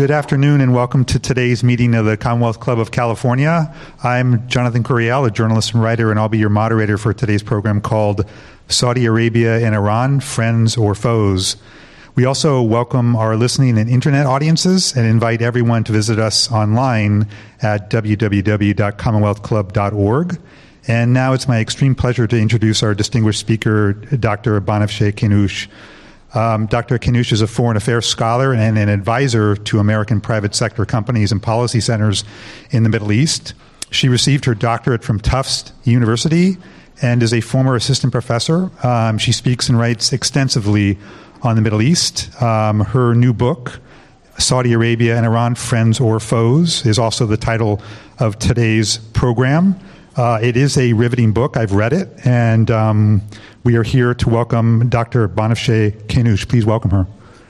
Good afternoon and welcome to today's meeting of the Commonwealth Club of California. I'm Jonathan Curiel, a journalist and writer, and I'll be your moderator for today's program called Saudi Arabia and Iran, Friends or Foes. We also welcome our listening and internet audiences and invite everyone to visit us online at www.commonwealthclub.org. And now it's my extreme pleasure to introduce our distinguished speaker, Dr. Banafsheh Khenoush. Dr. Khenoush is a foreign affairs scholar and an advisor to American private sector companies and policy centers in the Middle East. She received her doctorate from Tufts University and is a former assistant professor. She speaks and writes extensively on the Middle East. Her new book, Saudi Arabia and Iran, Friends or Foes, is also the title of today's program. It is a riveting book. I've read it, and we are here to welcome Dr. Banafsheh Khenoush. Please welcome her.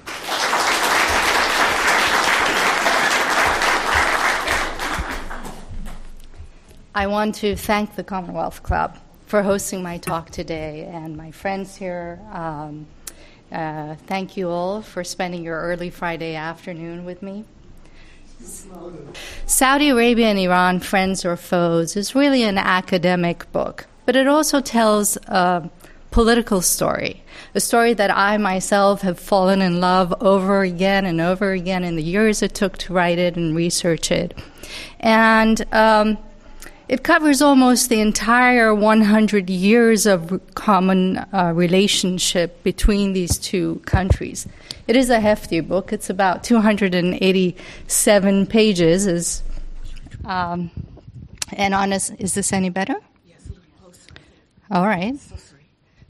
I want to thank the Commonwealth Club for hosting my talk today, and my friends here. Thank you all for spending your early Friday afternoon with me. Saudi Arabia and Iran, Friends or Foes, is really an academic book, but it also tells a political story, a story that I myself have fallen in love over again and over again in the years it took to write it and research it. And it covers almost the entire 100 years of common relationship between these two countries. It is a hefty book. It's about 287 pages. Is this any better? Yes, a little closer. All right. So sorry.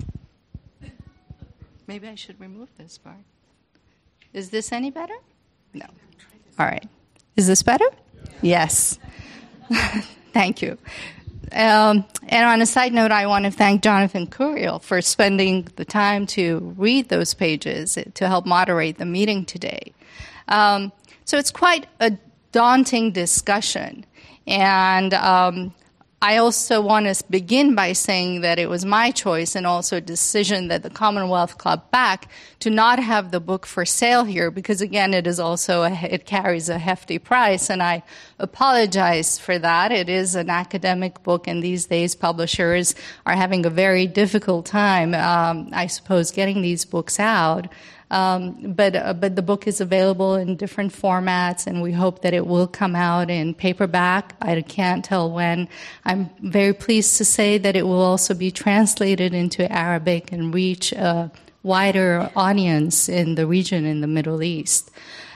Maybe I should remove this part. Is this any better? No. All right. Is this better? Yes. Thank you. And on a side note, I want to thank Jonathan Curiel for spending the time to read those pages to help moderate the meeting today. So it's quite a daunting discussion. And I also want to begin by saying that it was my choice and also a decision that the Commonwealth Club backed to not have the book for sale here because, again, it is also it carries a hefty price, and I apologize for that. It is an academic book, and these days publishers are having a very difficult time, I suppose, getting these books out. But the book is available in different formats, and we hope that it will come out in paperback. I can't tell when. I'm very pleased to say that it will also be translated into Arabic and reach a wider audience in the region in the Middle East.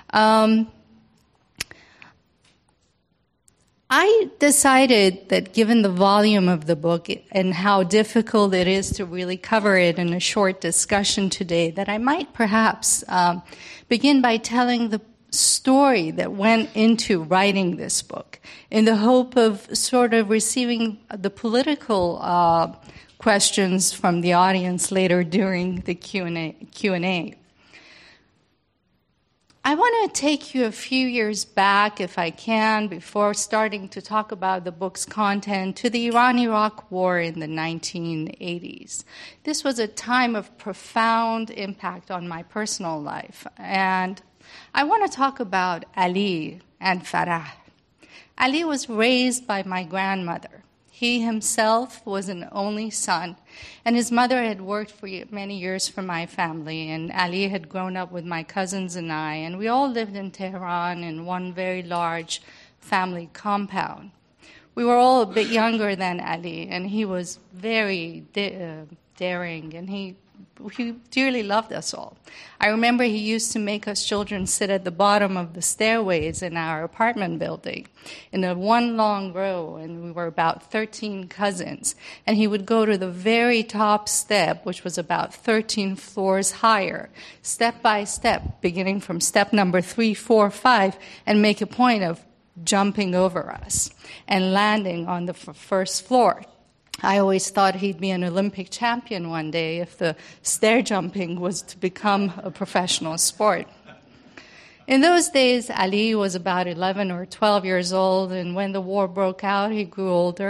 I decided that given the volume of the book and how difficult it is to really cover it in a short discussion today, that I might perhaps begin by telling the story that went into writing this book in the hope of sort of receiving the political questions from the audience later during the Q&A. I want to take you a few years back, if I can, before starting to talk about the book's content, to the Iran-Iraq War in the 1980s. This was a time of profound impact on my personal life. And I want to talk about Ali and Farah. Ali was raised by my grandmother. He himself was an only son, and his mother had worked for many years for my family, and Ali had grown up with my cousins and I, and we all lived in Tehran in one very large family compound. We were all a bit younger than Ali, and he was very daring, and he dearly loved us all. I remember he used to make us children sit at the bottom of the stairways in our apartment building in a one long row, and we were about 13 cousins. And he would go to the very top step, which was about 13 floors higher, step by step, beginning from step number 3, 4, 5, and make a point of jumping over us and landing on the first floor. I always thought he'd be an Olympic champion one day if the stair jumping was to become a professional sport. In those days, Ali was about 11 or 12 years old, and when the war broke out, he grew older.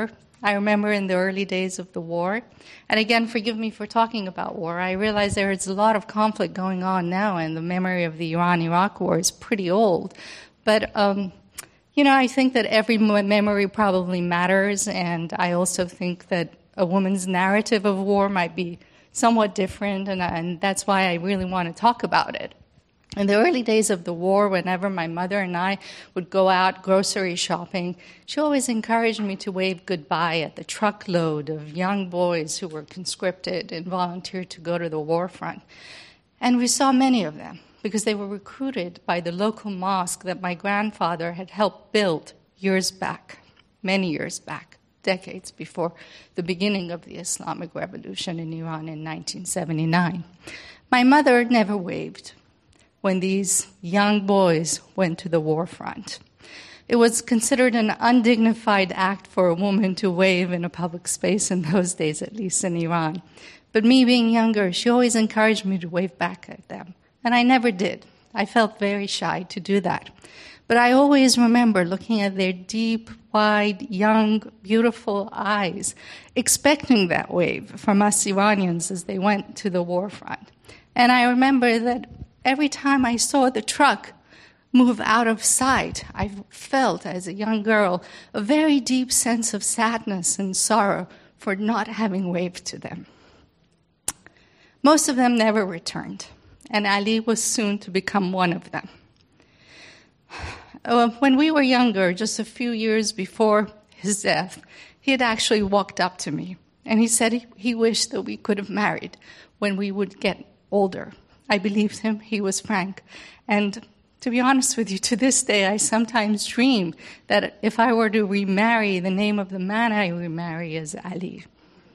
I remember in the early days of the war, and again, forgive me for talking about war, I realize there is a lot of conflict going on now, and the memory of the Iran-Iraq war is pretty old. But, I think that every memory probably matters, and I also think that a woman's narrative of war might be somewhat different, and that's why I really want to talk about it. In the early days of the war, whenever my mother and I would go out grocery shopping, she always encouraged me to wave goodbye at the truckload of young boys who were conscripted and volunteered to go to the war front. And we saw many of them because they were recruited by the local mosque that my grandfather had helped build years back, many years back, decades before the beginning of the Islamic Revolution in Iran in 1979. My mother never waved when these young boys went to the war front. It was considered an undignified act for a woman to wave in a public space in those days, at least in Iran. But me being younger, she always encouraged me to wave back at them. And I never did. I felt very shy to do that. But I always remember looking at their deep, wide, young, beautiful eyes, expecting that wave from us Iranians as they went to the war front. And I remember that every time I saw the truck move out of sight, I felt, as a young girl, a very deep sense of sadness and sorrow for not having waved to them. Most of them never returned, and Ali was soon to become one of them. When we were younger, just a few years before his death, he had actually walked up to me, and he said he wished that we could have married when we would get older. I believed him. He was frank. And to be honest with you, to this day, I sometimes dream that if I were to remarry, the name of the man I remarry is Ali.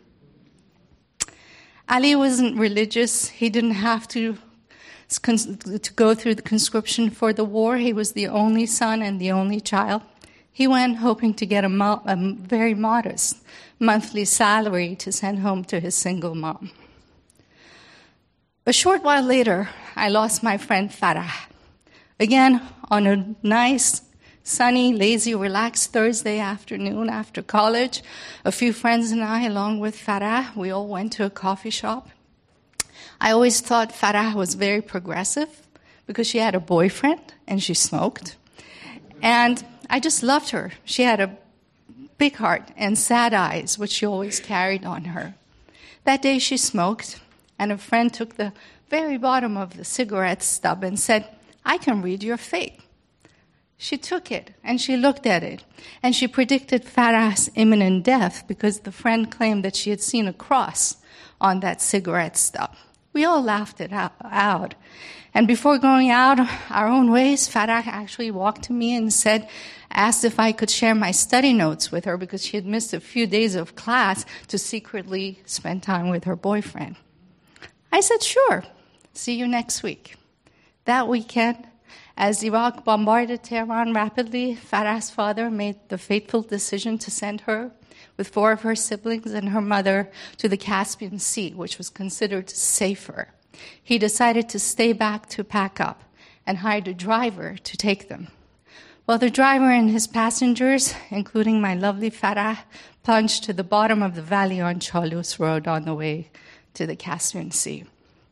Ali wasn't religious. He didn't have to go through the conscription for the war. He was the only son and the only child. He went hoping to get a very modest monthly salary to send home to his single mom. A short while later, I lost my friend Farah. Again, on a nice, sunny, lazy, relaxed Thursday afternoon after college, a few friends and I, along with Farah, we all went to a coffee shop. I always thought Farah was very progressive because she had a boyfriend and she smoked. And I just loved her. She had a big heart and sad eyes, which she always carried on her. That day she smoked, and a friend took the very bottom of the cigarette stub and said, "I can read your fate." She took it, and she looked at it, and she predicted Farah's imminent death because the friend claimed that she had seen a cross on that cigarette stub. We all laughed it out. And before going out our own ways, Farah actually walked to me and asked if I could share my study notes with her because she had missed a few days of class to secretly spend time with her boyfriend. I said, "Sure, see you next week." That weekend, as Iraq bombarded Tehran rapidly, Farah's father made the fateful decision to send her, with 4 of her siblings and her mother, to the Caspian Sea, which was considered safer. He decided to stay back to pack up and hired a driver to take them. Well, the driver and his passengers, including my lovely Farah, plunged to the bottom of the valley on Chalus Road on the way to the Caspian Sea.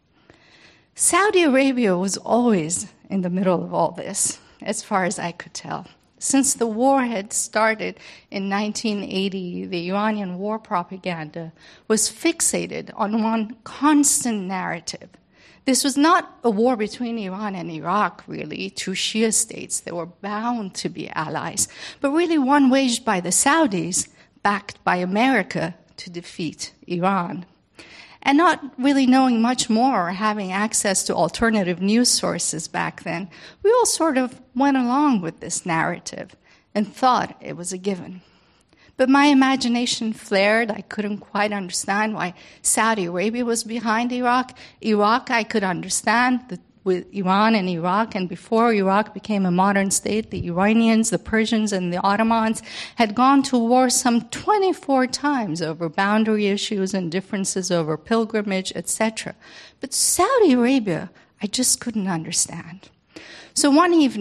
Saudi Arabia was always in the middle of all this, as far as I could tell. Since the war had started in 1980, the Iranian war propaganda was fixated on one constant narrative. This was not a war between Iran and Iraq, really, 2 Shia states that were bound to be allies, but really one waged by the Saudis, backed by America, to defeat Iran. And not really knowing much more or having access to alternative news sources back then, we all sort of went along with this narrative and thought it was a given. But my imagination flared. I couldn't quite understand why Saudi Arabia was behind Iraq. Iraq, I could understand with Iran and Iraq, and before Iraq became a modern state, the Iranians, the Persians, and the Ottomans had gone to war some 24 times over boundary issues and differences over pilgrimage, etc. But Saudi Arabia, I just couldn't understand. So one evening,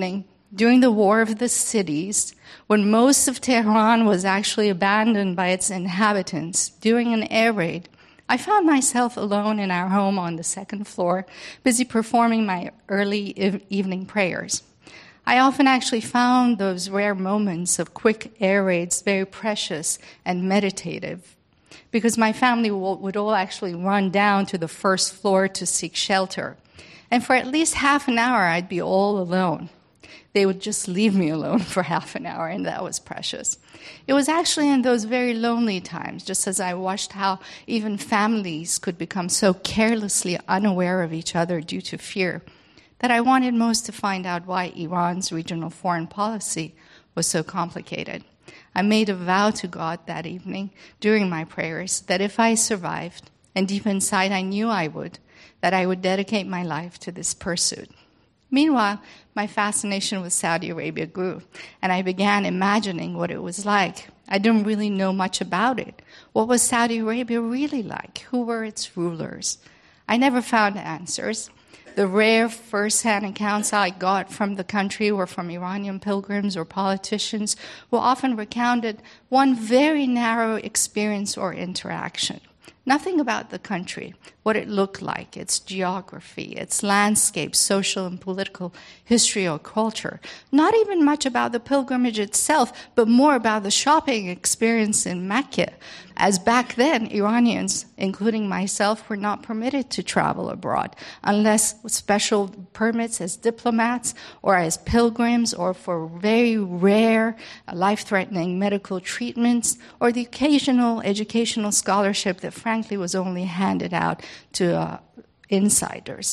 during the War of the Cities, when most of Tehran was actually abandoned by its inhabitants during an air raid, I found myself alone in our home on the second floor, busy performing my early evening prayers. I often actually found those rare moments of quick air raids very precious and meditative, because my family would all actually run down to the first floor to seek shelter. And for at least half an hour, I'd be all alone. They would just leave me alone for half an hour, and that was precious. It was actually in those very lonely times, just as I watched how even families could become so carelessly unaware of each other due to fear, that I wanted most to find out why Iran's regional foreign policy was so complicated. I made a vow to God that evening during my prayers that if I survived, and deep inside I knew I would, that I would dedicate my life to this pursuit. Meanwhile, my fascination with Saudi Arabia grew, and I began imagining what it was like. I didn't really know much about it. What was Saudi Arabia really like? Who were its rulers? I never found answers. The rare first-hand accounts I got from the country were from Iranian pilgrims or politicians who often recounted one very narrow experience or interaction. Nothing about the country, what it looked like, its geography, its landscape, social and political history or culture. Not even much about the pilgrimage itself, but more about the shopping experience in Mecca, as back then Iranians, including myself, were not permitted to travel abroad unless with special permits as diplomats or as pilgrims or for very rare life-threatening medical treatments or the occasional educational scholarship that frankly was only handed out to insiders.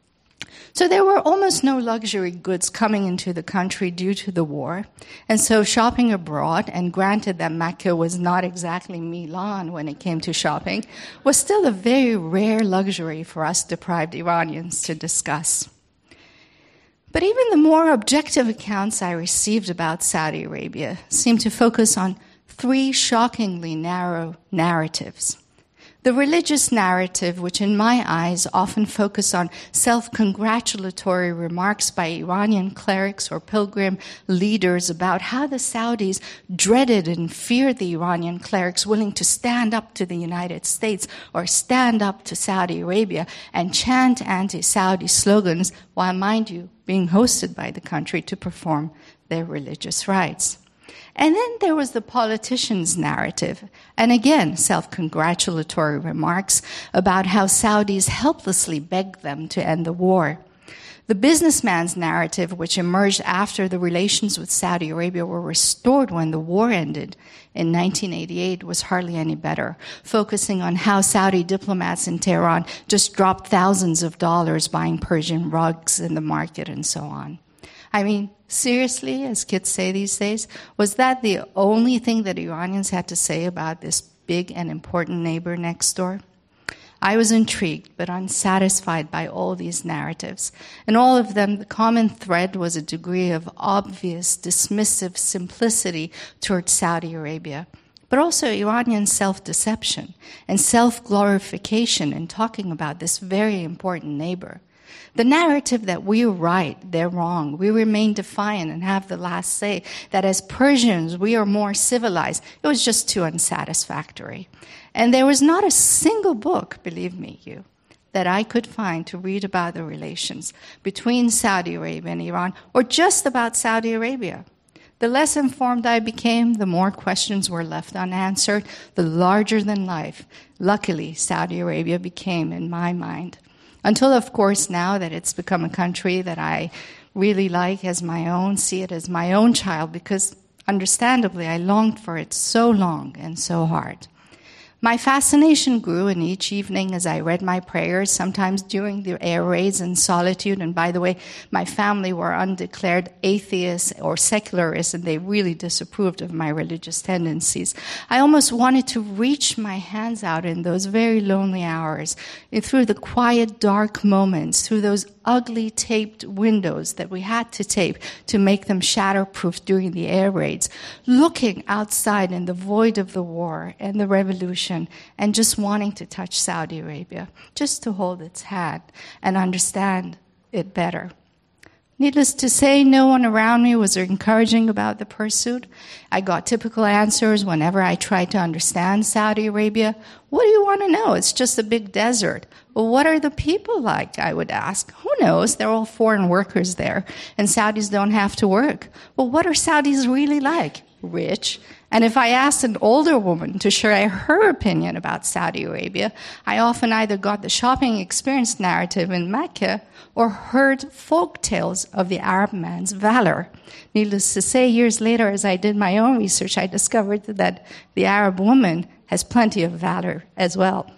So there were almost no luxury goods coming into the country due to the war. And so shopping abroad, and granted that Mecca was not exactly Milan when it came to shopping, was still a very rare luxury for us deprived Iranians to discuss. But even the more objective accounts I received about Saudi Arabia seemed to focus on three shockingly narrow narratives. The religious narrative, which in my eyes often focused on self-congratulatory remarks by Iranian clerics or pilgrim leaders about how the Saudis dreaded and feared the Iranian clerics willing to stand up to the United States or stand up to Saudi Arabia and chant anti-Saudi slogans while, mind you, being hosted by the country to perform their religious rites. And then there was the politician's narrative, and again, self-congratulatory remarks about how Saudis helplessly begged them to end the war. The businessman's narrative, which emerged after the relations with Saudi Arabia were restored when the war ended in 1988, was hardly any better, focusing on how Saudi diplomats in Tehran just dropped thousands of dollars buying Persian rugs in the market and so on. I mean, seriously, as kids say these days, was that the only thing that Iranians had to say about this big and important neighbor next door? I was intrigued but unsatisfied by all these narratives. In all of them, the common thread was a degree of obvious, dismissive simplicity towards Saudi Arabia, but also Iranian self-deception and self-glorification in talking about this very important neighbor. The narrative that we're right, they're wrong, we remain defiant and have the last say, that as Persians we are more civilized, it was just too unsatisfactory. And there was not a single book, believe me, that I could find to read about the relations between Saudi Arabia and Iran, or just about Saudi Arabia. The less informed I became, the more questions were left unanswered, the larger than life, luckily, Saudi Arabia became in my mind. Until, of course, now that it's become a country that I really like as my own, see it as my own child, because understandably I longed for it so long and so hard. My fascination grew, and each evening as I read my prayers, sometimes during the air raids in solitude, and by the way, my family were undeclared atheists or secularists, and they really disapproved of my religious tendencies. I almost wanted to reach my hands out in those very lonely hours, through the quiet, dark moments, through those ugly taped windows that we had to tape to make them shatterproof during the air raids, looking outside in the void of the war and the revolution, and just wanting to touch Saudi Arabia, just to hold its hand and understand it better. Needless to say, no one around me was encouraging about the pursuit. I got typical answers whenever I tried to understand Saudi Arabia. What do you want to know? It's just a big desert. Well, what are the people like? I would ask. Who knows? They're all foreign workers there, and Saudis don't have to work. Well, what are Saudis really like? Rich. And if I asked an older woman to share her opinion about Saudi Arabia, I often either got the shopping experience narrative in Mecca or heard folk tales of the Arab man's valor. Needless to say, years later, as I did my own research, I discovered that the Arab woman has plenty of valor as well.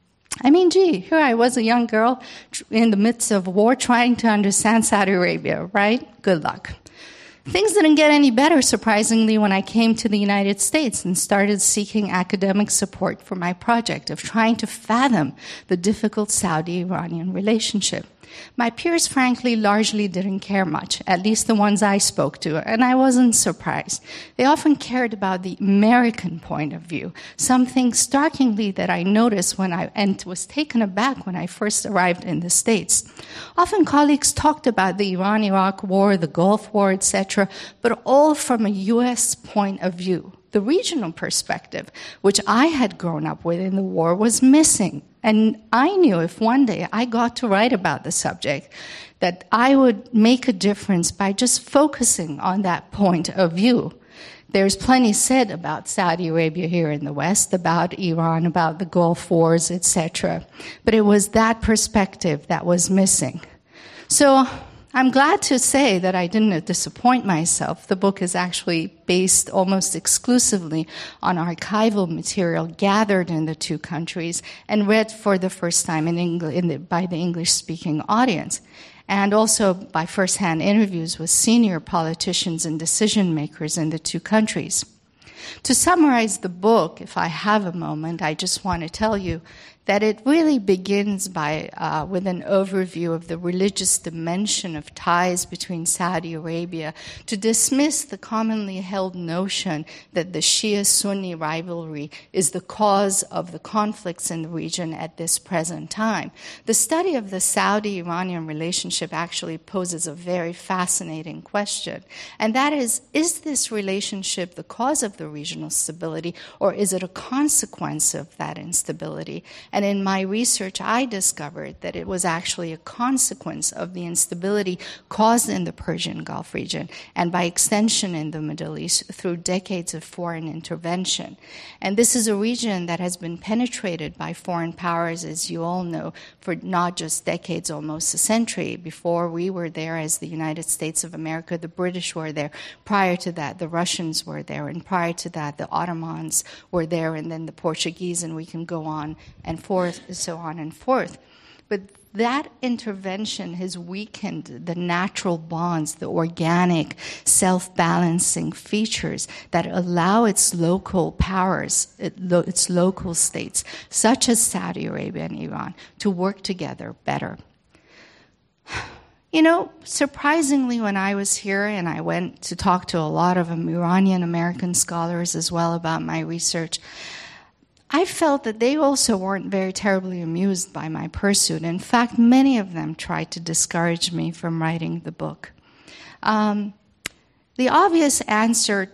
I mean, gee, here I was, a young girl in the midst of war trying to understand Saudi Arabia, right? Good luck. Things didn't get any better, surprisingly, when I came to the United States and started seeking academic support for my project of trying to fathom the difficult Saudi-Iranian relationship. My peers, frankly, largely didn't care much, at least the ones I spoke to, and I wasn't surprised. They often cared about the American point of view, something startlingly that I noticed and was taken aback when I first arrived in the States. Often colleagues talked about the Iran-Iraq war, the Gulf War, etc., but all from a U.S. point of view. The regional perspective, which I had grown up with in the war, was missing. And I knew if one day I got to write about the subject, that I would make a difference by just focusing on that point of view. There's plenty said about Saudi Arabia here in the West, about Iran, about the Gulf Wars, etc. But it was that perspective that was missing. So I'm glad to say that I didn't disappoint myself. The book is actually based almost exclusively on archival material gathered in the two countries and read for the first time by the English-speaking audience, and also by first-hand interviews with senior politicians and decision-makers in the two countries. To summarize the book, if I have a moment, I just want to tell you that it really begins with an overview of the religious dimension of ties between Saudi Arabia to dismiss the commonly held notion that the Shia-Sunni rivalry is the cause of the conflicts in the region at this present time. The study of the Saudi-Iranian relationship actually poses a very fascinating question, and that is this relationship the cause of the regional stability, or is it a consequence of that instability? And in my research, I discovered that it was actually a consequence of the instability caused in the Persian Gulf region, and by extension in the Middle East through decades of foreign intervention. And this is a region that has been penetrated by foreign powers, as you all know, for not just decades, almost a century. Before we were there as the United States of America, the British were there. Prior to that, the Russians were there. And prior to that, the Ottomans were there, and then the Portuguese, and we can go on and forth, so on and forth. But that intervention has weakened the natural bonds, the organic, self-balancing features that allow its local powers, its local states, such as Saudi Arabia and Iran, to work together better. You know, surprisingly, when I was here and I went to talk to a lot of Iranian American scholars as well about my research, I felt that they also weren't very terribly amused by my pursuit. In fact, many of them tried to discourage me from writing the book. The obvious answer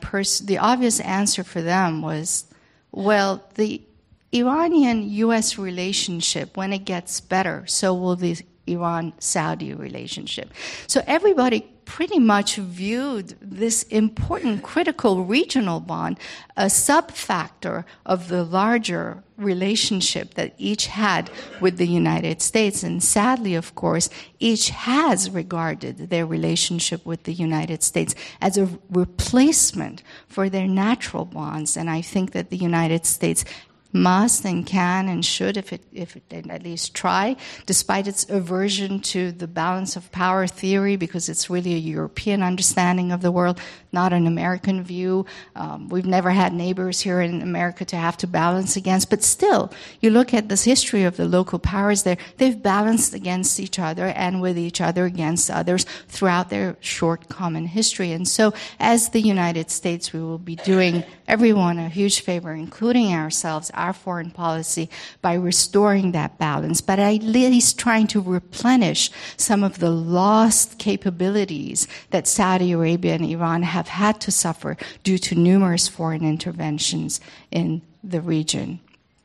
for them was, well, the Iranian-U.S. relationship, when it gets better, so will the Iran-Saudi relationship. So everybody pretty much viewed this important, critical regional bond a sub-factor of the larger relationship that each had with the United States. And sadly, of course, each has regarded their relationship with the United States as a replacement for their natural bonds. And I think that the United States must and can and should, if it at least try, despite its aversion to the balance of power theory, because it's really a European understanding of the world, not an American view. We've never had neighbors here in America to have to balance against, but still, you look at this history of the local powers there, they've balanced against each other and with each other against others throughout their short common history. And so, as the United States, we will be doing everyone a huge favor, including ourselves, our foreign policy by restoring that balance, but at least trying to replenish some of the lost capabilities that Saudi Arabia and Iran have had to suffer due to numerous foreign interventions in the region.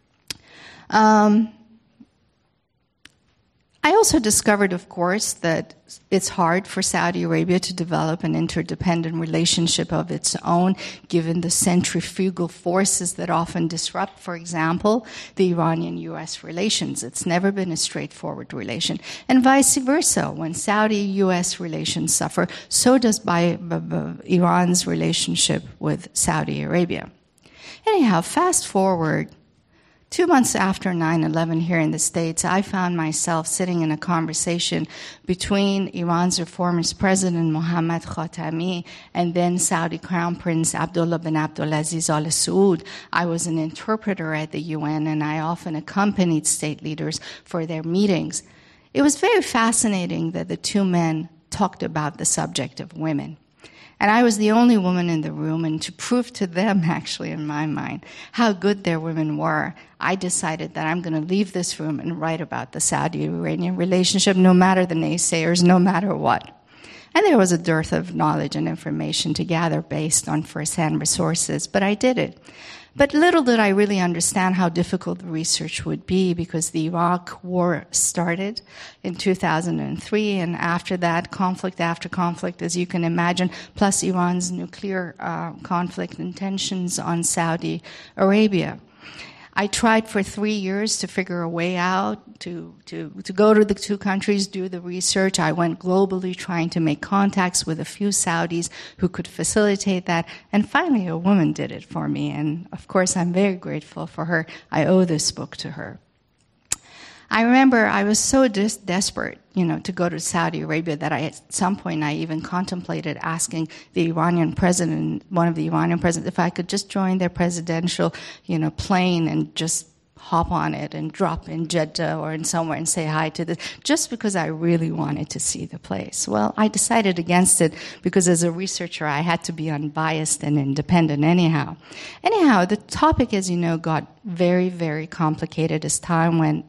I also discovered, of course, that it's hard for Saudi Arabia to develop an interdependent relationship of its own, given the centrifugal forces that often disrupt, for example, the Iranian-U.S. relations. It's never been a straightforward relation. And vice versa. When Saudi-U.S. relations suffer, so does Iran's relationship with Saudi Arabia. Anyhow, fast forward 2 months after 9/11 here in the States, I found myself sitting in a conversation between Iran's reformist president Mohammad Khatami and then Saudi Crown Prince Abdullah bin Abdulaziz Al Saud. I was an interpreter at the UN, and I often accompanied state leaders for their meetings. It was very fascinating that the two men talked about the subject of women. And I was the only woman in the room, and to prove to them, actually, in my mind, how good their women were, I decided that I'm going to leave this room and write about the Saudi-Iranian relationship, no matter the naysayers, no matter what. And there was a dearth of knowledge and information to gather based on first-hand resources, but I did it. But little did I really understand how difficult the research would be, because the Iraq War started in 2003, and after that, conflict after conflict, as you can imagine, plus Iran's nuclear conflict and tensions on Saudi Arabia. I tried for 3 years to figure a way out, to go to the two countries, do the research. I went globally trying to make contacts with a few Saudis who could facilitate that. And finally, a woman did it for me. And of course, I'm very grateful for her. I owe this book to her. I remember I was so desperate, to go to Saudi Arabia that at some point I even contemplated asking the Iranian president, one of the Iranian presidents, if I could just join their presidential, plane and just hop on it and drop in Jeddah or in somewhere and say hi to this, just because I really wanted to see the place. Well, I decided against it because as a researcher I had to be unbiased and independent anyhow. Anyhow, the topic, as you know, got very, very complicated as time went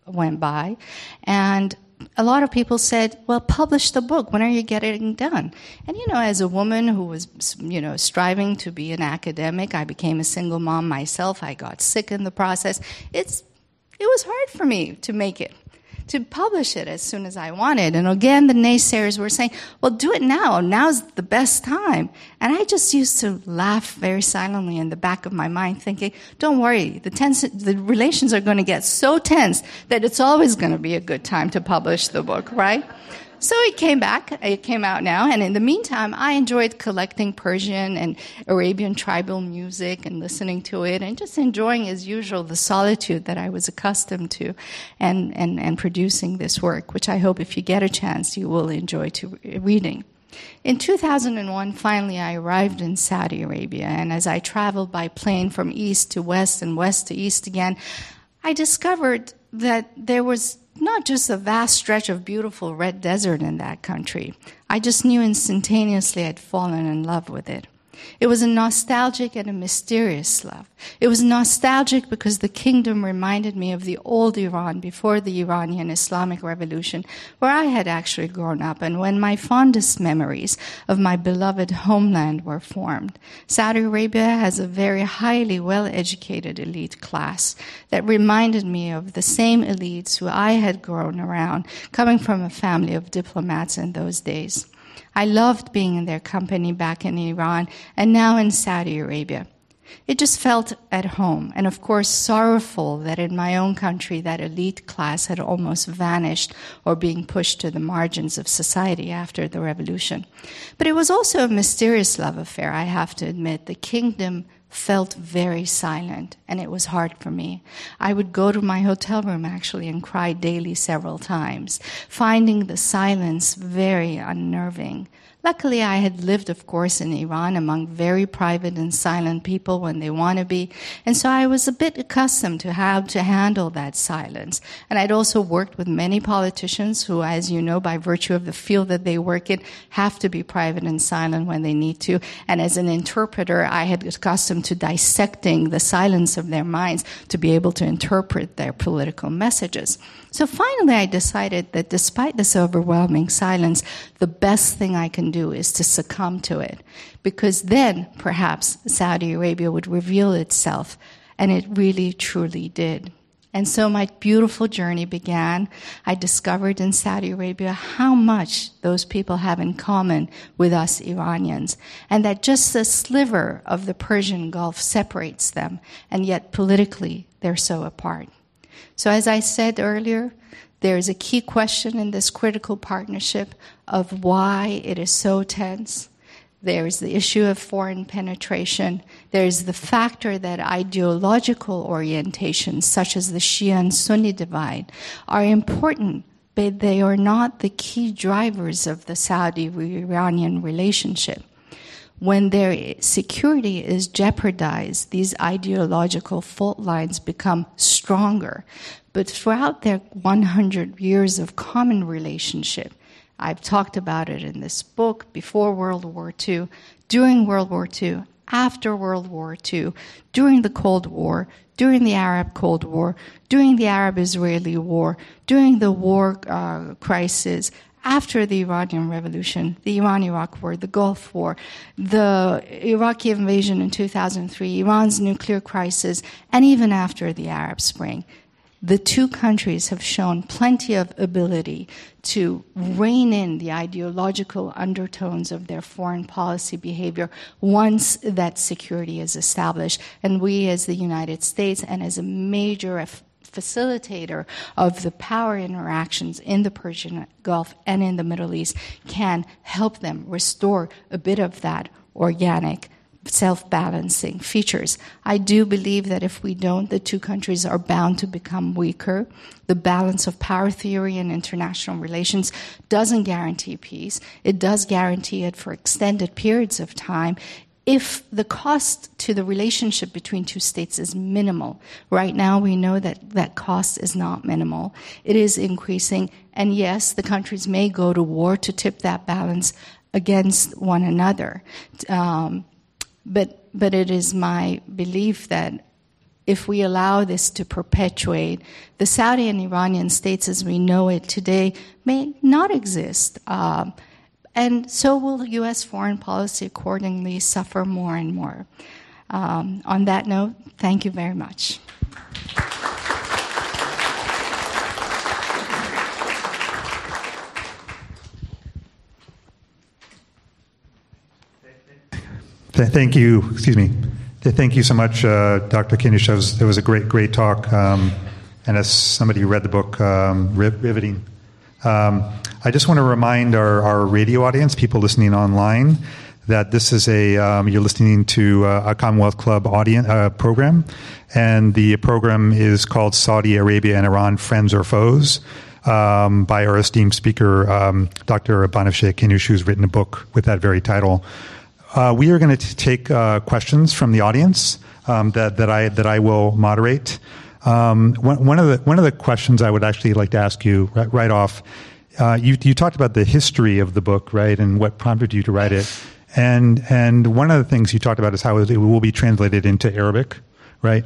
by, and a lot of people said, well, publish the book. When are you getting done? And, as a woman who was, striving to be an academic, I became a single mom myself. I got sick in the process. It was hard for me to make it, to publish it as soon as I wanted. And again, the naysayers were saying, well, do it now. Now's the best time. And I just used to laugh very silently in the back of my mind, thinking, don't worry, the relations are going to get so tense that it's always going to be a good time to publish the book, right? So it came out now, and in the meantime, I enjoyed collecting Persian and Arabian tribal music and listening to it and just enjoying, as usual, the solitude that I was accustomed to and producing this work, which I hope if you get a chance, you will enjoy reading. In 2001, finally, I arrived in Saudi Arabia, and as I traveled by plane from east to west and west to east again, I discovered that there was not just a vast stretch of beautiful red desert in that country. I just knew instantaneously I'd fallen in love with it. It was a nostalgic and a mysterious love. It was nostalgic because the kingdom reminded me of the old Iran before the Iranian Islamic Revolution, where I had actually grown up and when my fondest memories of my beloved homeland were formed. Saudi Arabia has a very highly well-educated elite class that reminded me of the same elites who I had grown around, coming from a family of diplomats in those days. I loved being in their company back in Iran and now in Saudi Arabia. It just felt at home, and of course sorrowful that in my own country that elite class had almost vanished or being pushed to the margins of society after the revolution. But it was also a mysterious love affair, I have to admit. The kingdom felt very silent, and it was hard for me. I would go to my hotel room, actually, and cry daily several times, finding the silence very unnerving. Luckily, I had lived, of course, in Iran among very private and silent people when they want to be, and so I was a bit accustomed to how to handle that silence. And I'd also worked with many politicians who, as you know, by virtue of the field that they work in, have to be private and silent when they need to. And as an interpreter, I had accustomed into dissecting the silence of their minds to be able to interpret their political messages. So finally, I decided that despite this overwhelming silence, the best thing I can do is to succumb to it, because then perhaps Saudi Arabia would reveal itself, and it really, truly did. And so my beautiful journey began. I discovered in Saudi Arabia how much those people have in common with us Iranians, and that just a sliver of the Persian Gulf separates them, and yet politically they're so apart. So as I said earlier, there is a key question in this critical partnership of why it is so tense. There is the issue of foreign penetration. There is the factor that ideological orientations, such as the Shia and Sunni divide, are important, but they are not the key drivers of the Saudi-Iranian relationship. When their security is jeopardized, these ideological fault lines become stronger. But throughout their 100 years of common relationship, I've talked about it in this book, before World War II, during World War II, after World War II, during the Cold War, during the Arab Cold War, during the Arab-Israeli War, during the war crisis, after the Iranian Revolution, the Iran-Iraq War, the Gulf War, the Iraqi invasion in 2003, Iran's nuclear crisis, and even after the Arab Spring. The two countries have shown plenty of ability to rein in the ideological undertones of their foreign policy behavior once that security is established. And we, as the United States and as a major facilitator of the power interactions in the Persian Gulf and in the Middle East, can help them restore a bit of that organic self-balancing features. I do believe that if we don't, the two countries are bound to become weaker. The balance of power theory in international relations doesn't guarantee peace. It does guarantee it for extended periods of time if the cost to the relationship between two states is minimal. Right now, we know that that cost is not minimal. It is increasing, and yes, the countries may go to war to tip that balance against one another. But it is my belief that if we allow this to perpetuate, the Saudi and Iranian states as we know it today may not exist. And so will U.S. foreign policy accordingly suffer more and more. On that note, thank you very much. Thank you. Excuse me. Thank you so much, Dr. Kenish. It was a great talk. And as somebody who read the book, riveting. I just want to remind our radio audience, people listening online, that this is you're listening to a Commonwealth Club program, and the program is called Saudi Arabia and Iran, Friends or Foes, by our esteemed speaker, Dr. Banafsheh Keniush, who's written a book with that very title. We are going to take questions from the audience that I will moderate. One of the questions I would actually like to ask you right off. You talked about the history of the book, right, and what prompted you to write it. And one of the things you talked about is how it will be translated into Arabic, right?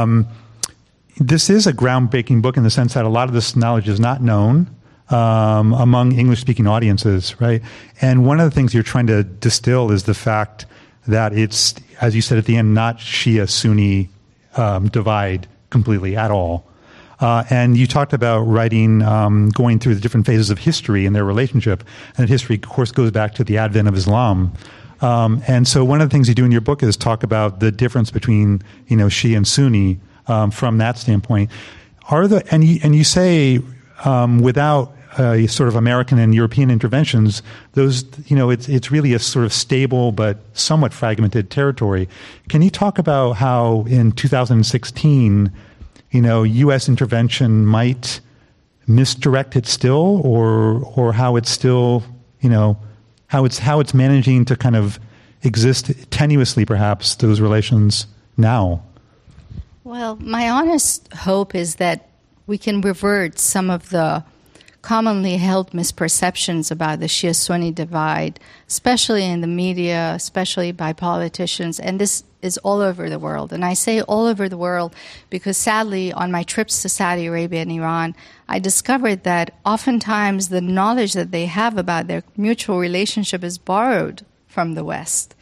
This is a groundbreaking book in the sense that a lot of this knowledge is not known among English-speaking audiences, right? And one of the things you're trying to distill is the fact that it's, as you said at the end, not Shia-Sunni divide completely at all. And you talked about writing, going through the different phases of history and their relationship. And history, of course, goes back to the advent of Islam. And so one of the things you do in your book is talk about the difference between, Shia and Sunni from that standpoint. And you say without sort of American and European interventions, those, it's really a sort of stable but somewhat fragmented territory. Can you talk about how in 2016, U.S. intervention might misdirect it still, or how it's still, how it's managing to kind of exist tenuously, perhaps, those relations now? Well, my honest hope is that we can revert some of the commonly held misperceptions about the Shia-Sunni divide, especially in the media, especially by politicians. And this is all over the world. And I say all over the world because sadly, on my trips to Saudi Arabia and Iran, I discovered that oftentimes the knowledge that they have about their mutual relationship is borrowed from the West.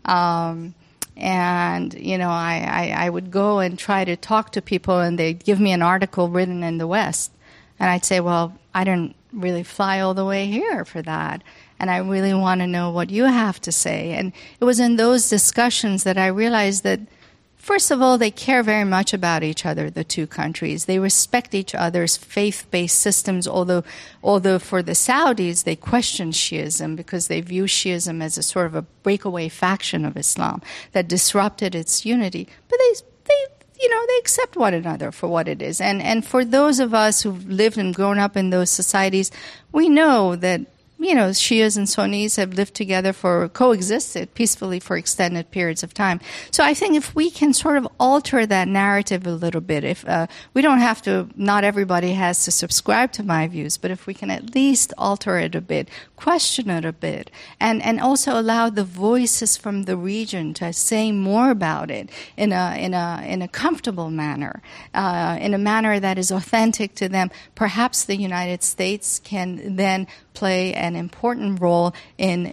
And, you know, I would go and try to talk to people, and they'd give me an article written in the West. And I'd say, well, I didn't really fly all the way here for that. And I really want to know what you have to say. And it was in those discussions that I realized that, first of all, they care very much about each other, the two countries. They respect each other's faith-based systems, although for the Saudis, they question Shiism because they view Shiism as a sort of a breakaway faction of Islam that disrupted its unity. But they accept one another for what it is. And for those of us who've lived and grown up in those societies, we know that, you know, Shias and Sunnis have lived together coexisted peacefully for extended periods of time. So I think if we can sort of alter that narrative a little bit, if we don't have to, not everybody has to subscribe to my views, but if we can at least alter it a bit, question it a bit, and also allow the voices from the region to say more about it in a comfortable manner, in a manner that is authentic to them, perhaps the United States can then play an important role in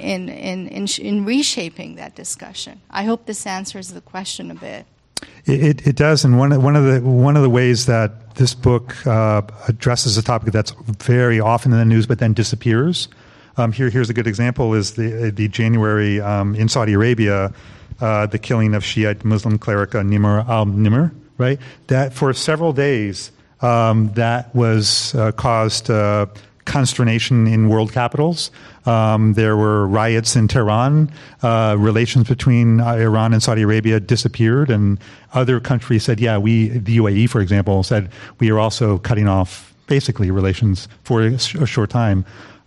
reshaping that discussion. I hope this answers the question a bit. It does, and one of the ways that this book addresses a topic that's very often in the news but then disappears. Here's a good example: is the January in Saudi Arabia, the killing of Shiite Muslim cleric Nimr al-Nimr. Right, that for several days that was caused consternation in world capitals. There were riots in Tehran. Relations between Iran and Saudi Arabia disappeared, and other countries said, the UAE, for example, said we are also cutting off basically relations for a short time.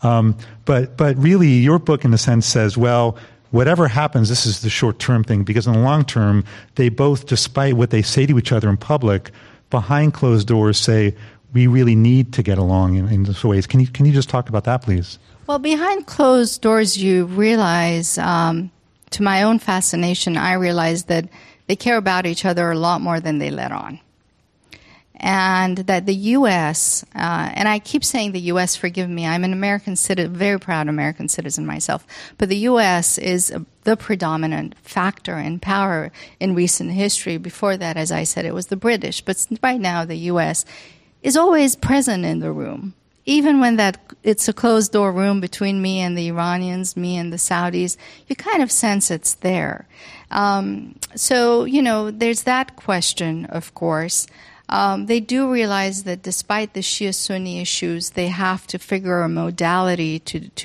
But really, your book, in a sense, says, well, whatever happens, this is the short-term thing, because in the long term, they both, despite what they say to each other in public, behind closed doors say, we really need to get along in those ways. Can you just talk about that, please? Well, behind closed doors, you realize, to my own fascination, I realized that they care about each other a lot more than they let on. And that the U.S., and I keep saying the U.S., forgive me, I'm an American citizen, very proud American citizen myself, but the U.S. is the predominant factor in power in recent history. Before that, as I said, it was the British, but right now the U.S. is always present in the room. Even when it's a closed-door room between me and the Iranians, me and the Saudis, you kind of sense it's there. So, you know, there's that question, of course. They do realize that despite the Shia-Sunni issues, they have to figure a modality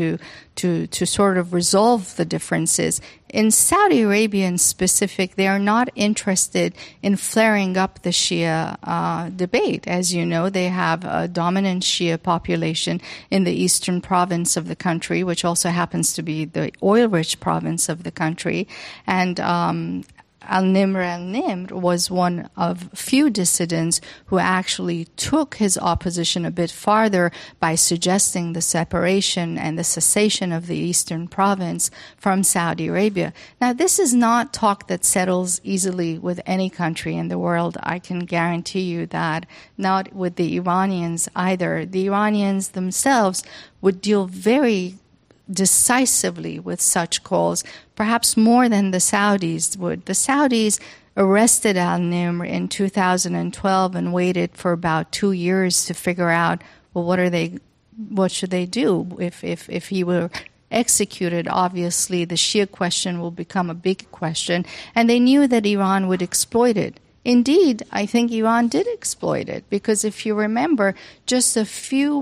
to sort of resolve the differences. In Saudi Arabia in specific, they are not interested in flaring up the Shia debate. As you know, they have a dominant Shia population in the eastern province of the country, which also happens to be the oil-rich province of the country. And Al-Nimr al-Nimr was one of few dissidents who actually took his opposition a bit farther by suggesting the separation and the cessation of the eastern province from Saudi Arabia. Now, this is not talk that settles easily with any country in the world. I can guarantee you that. Not with the Iranians either. The Iranians themselves would deal very decisively with such calls, perhaps more than the Saudis would. The Saudis arrested al-Nimr in 2012 and waited for about 2 years to figure out, well, what should they do if he were executed? Obviously, the Shia question will become a big question, and they knew that Iran would exploit it. Indeed, I think Iran did exploit it, because if you remember, just a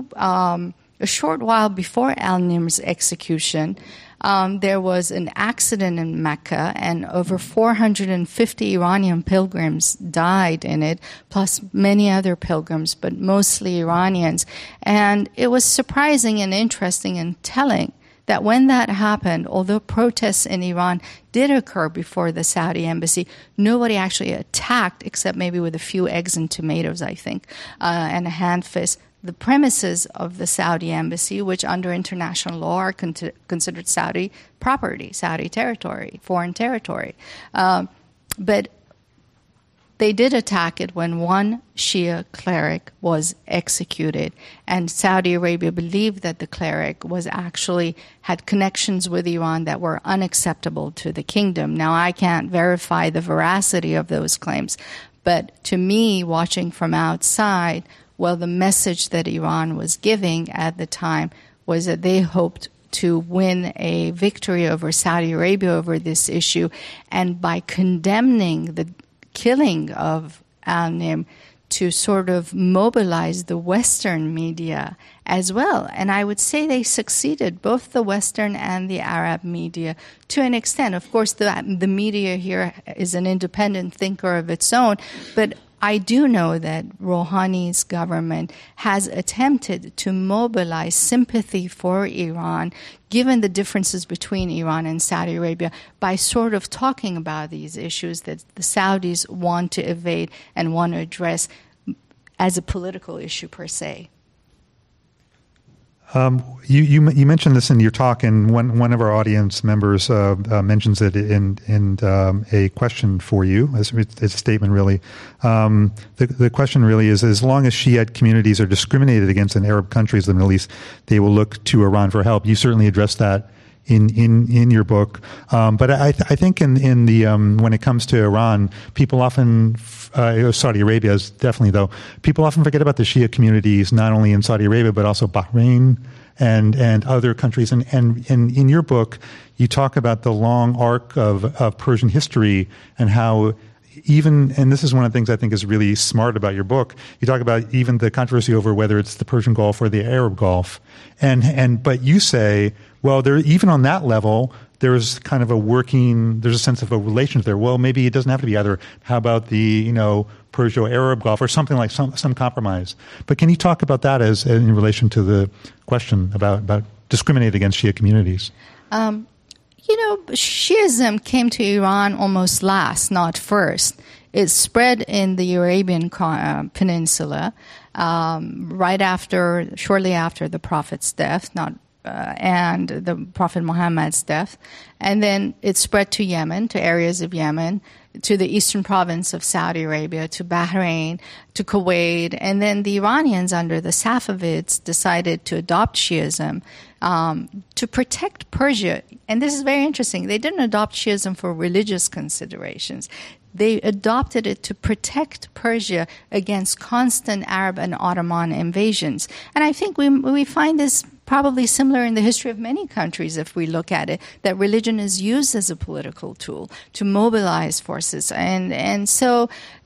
short while before al-Nimr's execution, there was an accident in Mecca, and over 450 Iranian pilgrims died in it, plus many other pilgrims, but mostly Iranians. And it was surprising and interesting and telling that when that happened, although protests in Iran did occur before the Saudi embassy, nobody actually attacked, except maybe with a few eggs and tomatoes, I think, and a hand fist, the premises of the Saudi embassy, which under international law are considered Saudi property, Saudi territory, foreign territory. But they did attack it when one Shia cleric was executed, and Saudi Arabia believed that the cleric was actually had connections with Iran that were unacceptable to the kingdom. Now, I can't verify the veracity of those claims, but to me, watching from outside, well, the message that Iran was giving at the time was that they hoped to win a victory over Saudi Arabia over this issue, and by condemning the killing of al-Nimr to sort of mobilize the Western media as well. And I would say they succeeded, both the Western and the Arab media, to an extent. Of course, the media here is an independent thinker of its own, but I do know that Rouhani's government has attempted to mobilize sympathy for Iran, given the differences between Iran and Saudi Arabia, by sort of talking about these issues that the Saudis want to evade and want to address as a political issue per se. You mentioned this in your talk, and one of our audience members mentions it in a question for you. It's a statement, really. The question really is: as long as Shiite communities are discriminated against in Arab countries of the Middle East, they will look to Iran for help. You certainly addressed that in your book, but I think in the when it comes to Iran, people often Saudi Arabia is definitely, though, people often forget about the Shia communities not only in Saudi Arabia but also Bahrain and other countries. And in your book, you talk about the long arc of Persian history and how even, and this is one of the things I think is really smart about your book, you talk about even the controversy over whether it's the Persian Gulf or the Arab Gulf. But you say, well, there, even on that level, there's kind of there's a sense of a relationship there. Well, maybe it doesn't have to be either. How about the, Perso-Arab Gulf or something like some compromise? But can you talk about that as in relation to the question about discriminating against Shia communities? Shiism came to Iran almost last, not first. It spread in the Arabian Peninsula shortly after the Prophet's death, and the Prophet Muhammad's death. And then it spread to Yemen, to areas of Yemen, to the eastern province of Saudi Arabia, to Bahrain, to Kuwait. And then the Iranians under the Safavids decided to adopt Shiism to protect Persia. And this is very interesting. They didn't adopt Shiism for religious considerations. They adopted it to protect Persia against constant Arab and Ottoman invasions. And I think we find this probably similar in the history of many countries, if we look at it, that religion is used as a political tool to mobilize forces. And so,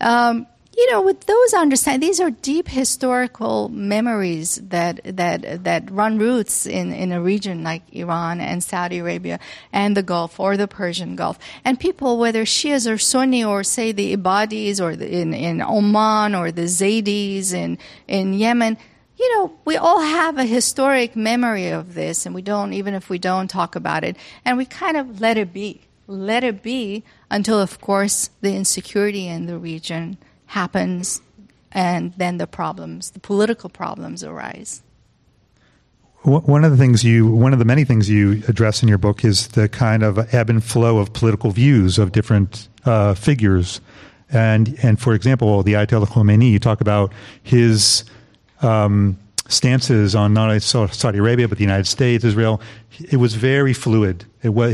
with those understandings, these are deep historical memories that run roots in a region like Iran and Saudi Arabia and the Gulf or the Persian Gulf. And people, whether Shias or Sunni or, say, the Ibadis or in Oman or the Zaydis in Yemen, we all have a historic memory of this, and even if we don't talk about it, and we kind of let it be until, of course, the insecurity in the region happens, and then the political problems arise. One of the many things you address in your book is the kind of ebb and flow of political views of different figures, and for example, the Ayatollah Khomeini. You talk about his stances on not only Saudi Arabia but the United States, Israel. It was very fluid.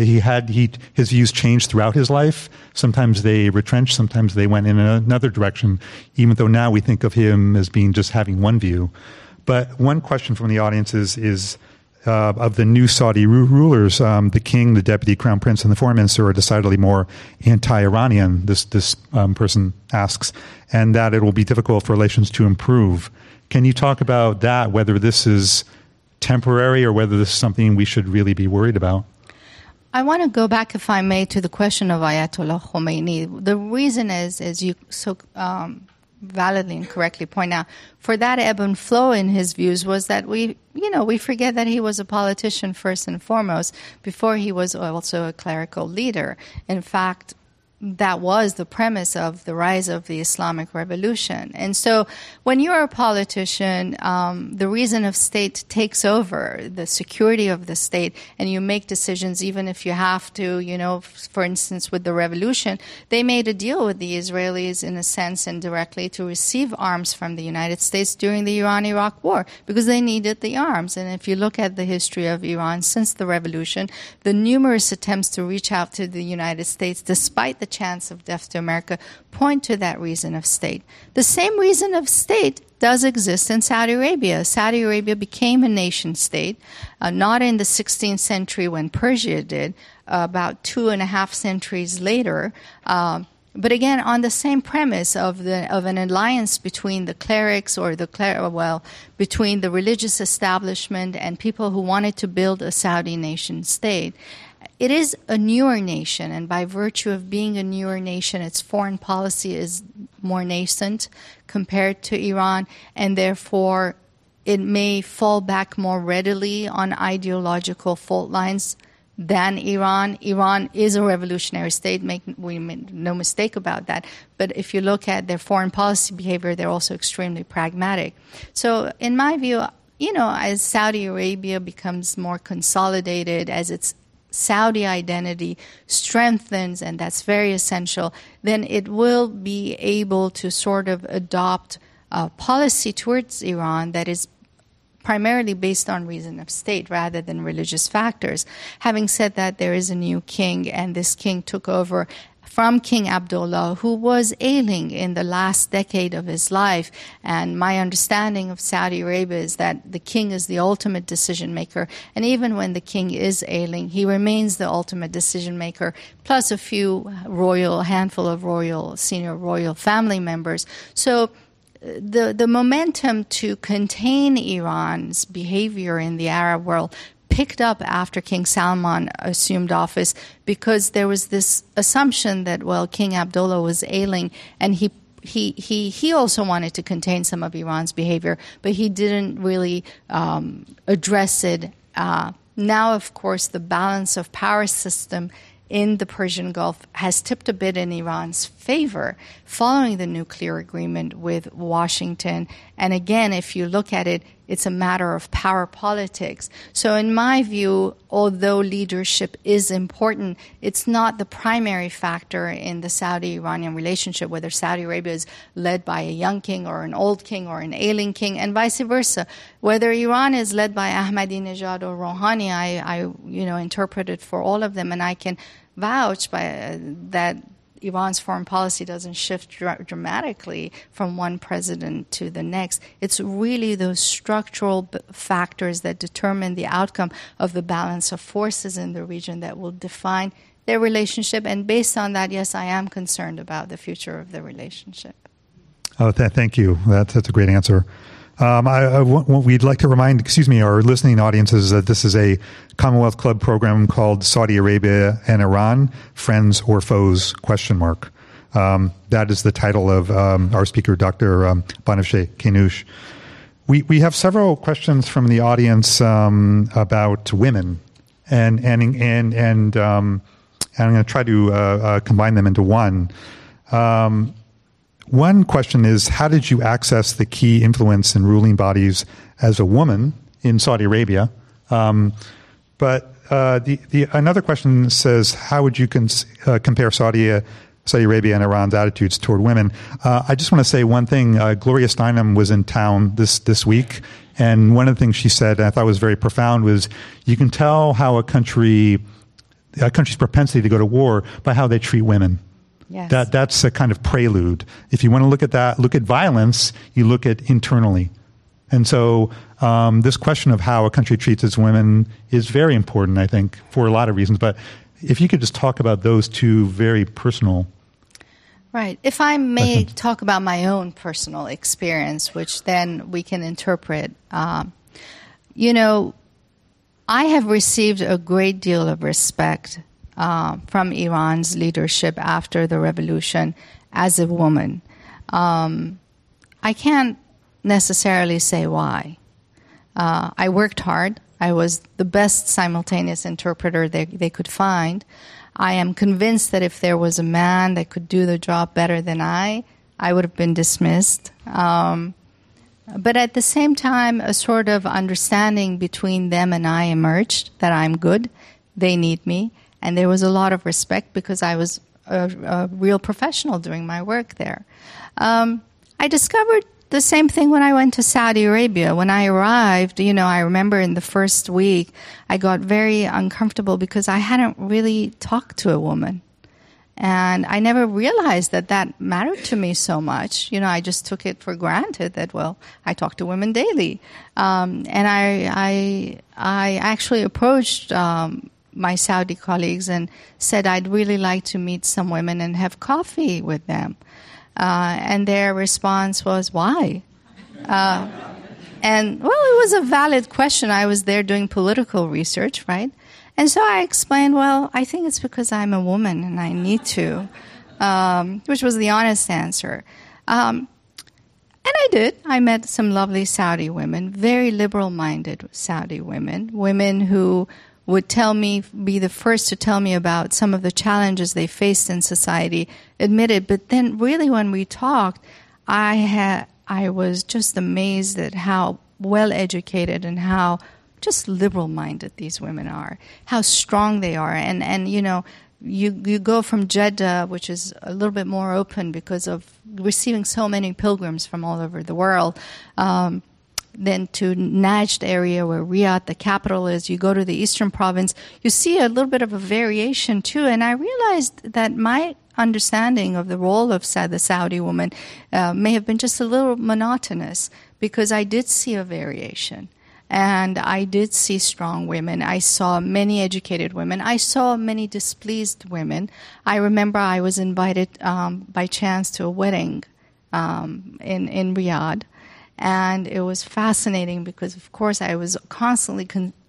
His views changed throughout his life. Sometimes they retrenched, sometimes they went in another direction, even though now we think of him as being just having one view. But one question from the audience is of the new Saudi rulers, the king, the deputy crown prince, and the foreign minister are decidedly more anti-Iranian, this person asks, and that it will be difficult for relations to improve. Can you talk about that, whether this is temporary or whether this is something we should really be worried about? I want to go back, if I may, to the question of Ayatollah Khomeini. The reason is, as you so validly and correctly point out, for that ebb and flow in his views was that we forget that he was a politician first and foremost before he was also a clerical leader. In fact, that was the premise of the rise of the Islamic Revolution. And so when you're a politician, the reason of state takes over, the security of the state, and you make decisions even if you have to, for instance, with the revolution, they made a deal with the Israelis in a sense indirectly to receive arms from the United States during the Iran-Iraq war because they needed the arms. And if you look at the history of Iran since the revolution, the numerous attempts to reach out to the United States, despite the chance of death to America, point to that reason of state. The same reason of state does exist in Saudi Arabia. Saudi Arabia became a nation state, not in the 16th century when Persia did, about 2.5 centuries later, but again on the same premise of an alliance between the clerics between the religious establishment and people who wanted to build a Saudi nation state. It is a newer nation, and by virtue of being a newer nation, its foreign policy is more nascent compared to Iran, and therefore it may fall back more readily on ideological fault lines than Iran. Iran is a revolutionary state, make no mistake about that. But if you look at their foreign policy behavior, they're also extremely pragmatic. So in my view, as Saudi Arabia becomes more consolidated, as its Saudi identity strengthens, and that's very essential, then it will be able to sort of adopt a policy towards Iran that is primarily based on reason of state rather than religious factors. Having said that, there is a new king, and this king took over from King Abdullah, who was ailing in the last decade of his life. And my understanding of Saudi Arabia is that the king is the ultimate decision maker. And even when the king is ailing, he remains the ultimate decision maker, plus a handful of senior royal family members. So the momentum to contain Iran's behavior in the Arab world picked up after King Salman assumed office, because there was this assumption that, King Abdullah was ailing, and he also wanted to contain some of Iran's behavior, but he didn't really address it. Now, of course, the balance of power system in the Persian Gulf has tipped a bit in Iran's favor following the nuclear agreement with Washington. And again, if you look at it, it's a matter of power politics. So in my view, although leadership is important, it's not the primary factor in the Saudi-Iranian relationship, whether Saudi Arabia is led by a young king or an old king or an ailing king, and vice versa. Whether Iran is led by Ahmadinejad or Rouhani, I interpret it for all of them, and I can vouch that Iran's foreign policy doesn't shift dramatically from one president to the next. It's really those structural factors that determine the outcome of the balance of forces in the region that will define their relationship. And based on that, yes, I am concerned about the future of the relationship. Oh, thank you. That's a great answer. We'd like to remind, our listening audiences that this is a Commonwealth Club program called Saudi Arabia and Iran, Friends or Foes, ? That is the title of our speaker, Dr. Banafsheh Keinoush. We have several questions from the audience about women, and I'm going to try to combine them into one. One question is, how did you access the key influence in ruling bodies as a woman in Saudi Arabia? But another question says, how would you compare Saudi Arabia and Iran's attitudes toward women? I just want to say one thing. Gloria Steinem was in town this week, and one of the things she said, and I thought was very profound, was you can tell how a country's propensity to go to war by how they treat women. Yes. That's a kind of prelude. If you want to look at that, look at violence, you look at internally. And so this question of how a country treats its women is very important, I think, for a lot of reasons. But if you could just talk about those two very personal. Right. If I may talk about my own personal experience, which then we can interpret. I have received a great deal of respect from Iran's leadership after the revolution as a woman. I can't necessarily say why. I worked hard. I was the best simultaneous interpreter they could find. I am convinced that if there was a man that could do the job better than I would have been dismissed. But at the same time, a sort of understanding between them and I emerged that I'm good, they need me, and there was a lot of respect because I was a real professional doing my work there. I discovered the same thing when I went to Saudi Arabia. When I arrived, I remember in the first week, I got very uncomfortable because I hadn't really talked to a woman. And I never realized that mattered to me so much. I just took it for granted that, I talk to women daily. And I actually approached my Saudi colleagues and said I'd really like to meet some women and have coffee with them. And their response was, why? And, it was a valid question. I was there doing political research, right? And so I explained, I think it's because I'm a woman and I need to, which was the honest answer. And I did. I met some lovely Saudi women, very liberal-minded Saudi women who would be the first to tell me about some of the challenges they faced in society, admitted. But then really when we talked, I was just amazed at how well-educated and how just liberal-minded these women are, how strong they are. And you go from Jeddah, which is a little bit more open because of receiving so many pilgrims from all over the world, then to Najd area where Riyadh, the capital, is. You go to the eastern province, you see a little bit of a variation too. And I realized that my understanding of the role of the Saudi woman may have been just a little monotonous because I did see a variation. And I did see strong women. I saw many educated women. I saw many displeased women. I remember I was invited by chance to a wedding in Riyadh. And it was fascinating because, of course, I was constantly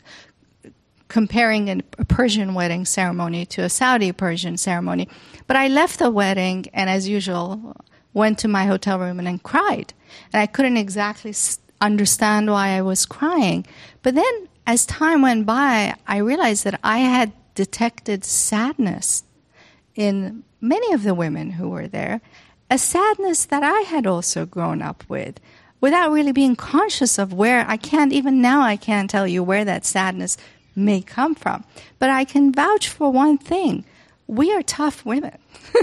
comparing a Persian wedding ceremony to a Saudi Persian ceremony. But I left the wedding and, as usual, went to my hotel room and cried. And I couldn't exactly understand why I was crying. But then, as time went by, I realized that I had detected sadness in many of the women who were there, a sadness that I had also grown up with, without really being conscious of where. I can't tell you where that sadness may come from. But I can vouch for one thing. We are tough women.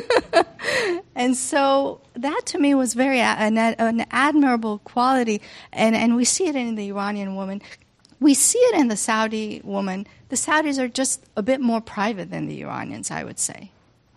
And so that to me was an admirable quality. And we see it in the Iranian woman. We see it in the Saudi woman. The Saudis are just a bit more private than the Iranians, I would say.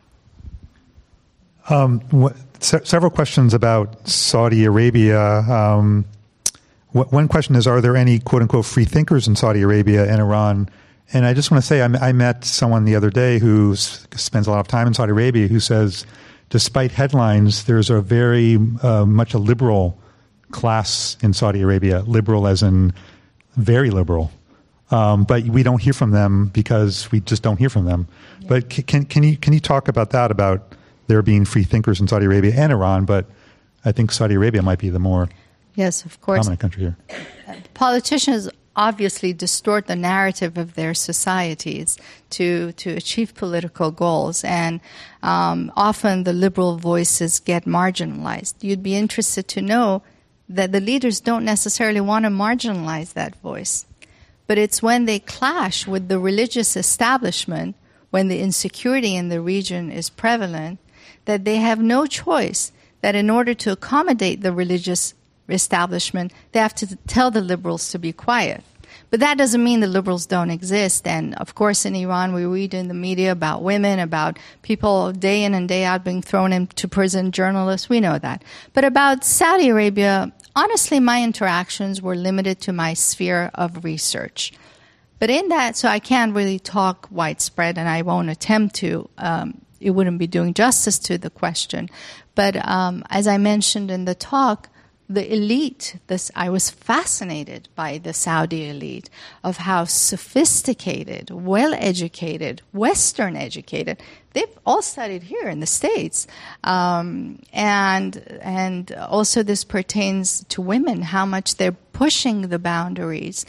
Several questions about Saudi Arabia. One question is, are there any quote-unquote free thinkers in Saudi Arabia and Iran? And I just want to say, I met someone the other day who spends a lot of time in Saudi Arabia who says, despite headlines, there's a very much a liberal class in Saudi Arabia, liberal as in very liberal. But we don't hear from them because we just don't hear from them. Yeah. But can you talk about that, about there being free thinkers in Saudi Arabia and Iran, but I think Saudi Arabia might be the more dominant country here. Politicians obviously distort the narrative of their societies to achieve political goals, and often the liberal voices get marginalized. You'd be interested to know that the leaders don't necessarily want to marginalize that voice, but it's when they clash with the religious establishment, when the insecurity in the region is prevalent, that they have no choice, that in order to accommodate the religious establishment, they have to tell the liberals to be quiet. But that doesn't mean the liberals don't exist. And, of course, in Iran, we read in the media about women, about people day in and day out being thrown into prison, journalists. We know that. But about Saudi Arabia, honestly, my interactions were limited to my sphere of research. But in that, so I can't really talk widespread, and I won't attempt to. It wouldn't be doing justice to the question. But as I mentioned in the talk, the elite, I was fascinated by the Saudi elite, of how sophisticated, well-educated, Western educated. They've all studied here in the States. And also this pertains to women, how much they're pushing the boundaries.